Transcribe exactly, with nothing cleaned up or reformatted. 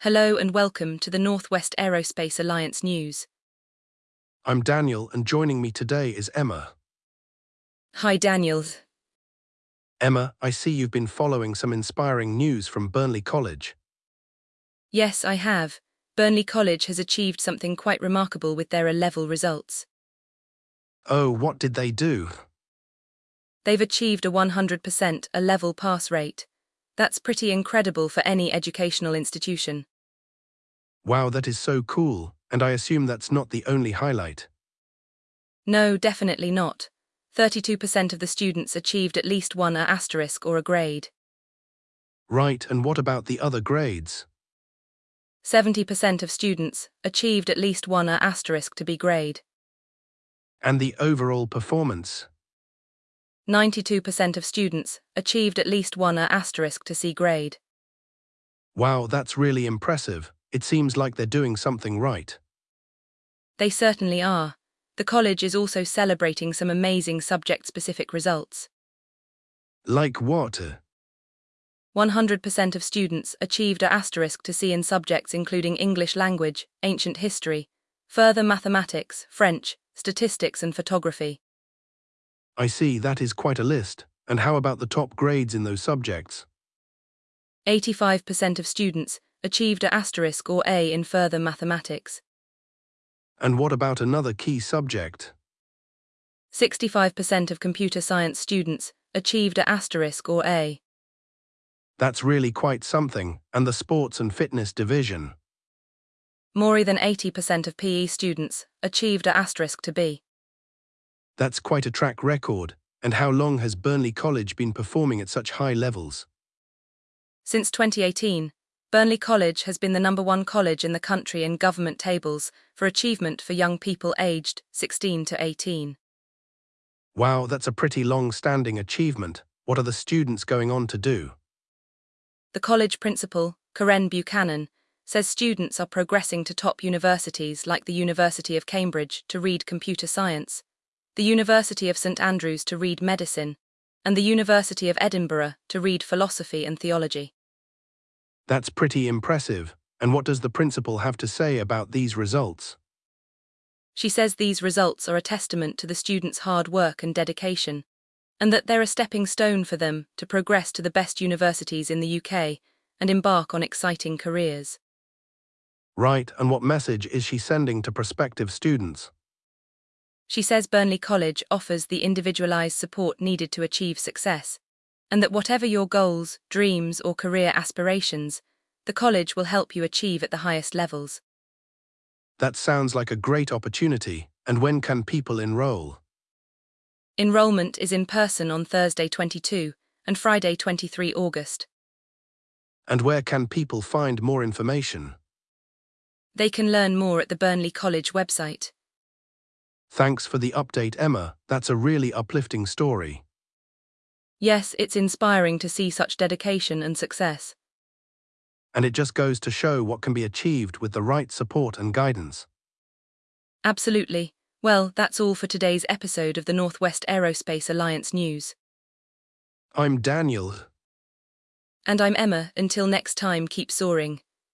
Hello and welcome to the Northwest Aerospace Alliance news. I'm Daniel, and joining me today is Emma. Hi Daniel. Emma, I see you've been following some inspiring news from Burnley College. Yes, I have. Burnley College has achieved something quite remarkable with their A-level results. Oh, what did they do? They've achieved a one hundred percent A-level pass rate. That's pretty incredible for any educational institution. Wow, that is so cool, and I assume that's not the only highlight. No, definitely not. thirty-two percent of the students achieved at least one A asterisk or a grade. Right, and what about the other grades? seventy percent of students achieved at least one A asterisk to B grade. And the overall performance? ninety-two percent of students achieved at least one A asterisk to C grade. Wow, that's really impressive. It seems like they're doing something right. They certainly are. The college is also celebrating some amazing subject-specific results. Like what? one hundred percent of students achieved A asterisk to C in subjects including English language, ancient history, further mathematics, French, statistics and photography. I see, that is quite a list. And how about the top grades in those subjects? eighty-five percent of students achieved A asterisk or A in further mathematics. And what about another key subject? sixty-five percent of computer science students achieved A asterisk or A. That's really quite something. And the sports and fitness division? More than eighty percent of P E students achieved A asterisk to B. That's quite a track record. And how long has Burnley College been performing at such high levels? Since twenty eighteen, Burnley College has been the number one college in the country in government tables for achievement for young people aged sixteen to eighteen. Wow, that's a pretty long-standing achievement. What are the students going on to do? The college principal, Karen Buchanan, says students are progressing to top universities like the University of Cambridge to read computer science, the University of St Andrews to read medicine, and the University of Edinburgh to read philosophy and theology. That's pretty impressive. And what does the principal have to say about these results? She says these results are a testament to the students' hard work and dedication, and that they're a stepping stone for them to progress to the best universities in the U K and embark on exciting careers. Right, and what message is she sending to prospective students? She says Burnley College offers the individualised support needed to achieve success, and that whatever your goals, dreams or career aspirations, the college will help you achieve at the highest levels. That sounds like a great opportunity. And when can people enroll? Enrolment is in person on Thursday the twenty-second and Friday the twenty-third of August. And where can people find more information? They can learn more at the Burnley College website. Thanks for the update, Emma. That's a really uplifting story. Yes, it's inspiring to see such dedication and success. And it just goes to show what can be achieved with the right support and guidance. Absolutely. Well, that's all for today's episode of the Northwest Aerospace Alliance news. I'm Daniel. And I'm Emma. Until next time, keep soaring.